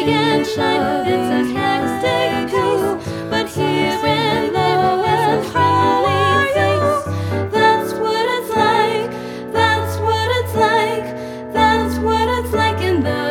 and shine. It's a hectic pace, but here and there is a friendly face. That's what it's like. That's what it's like. That's what it's like in the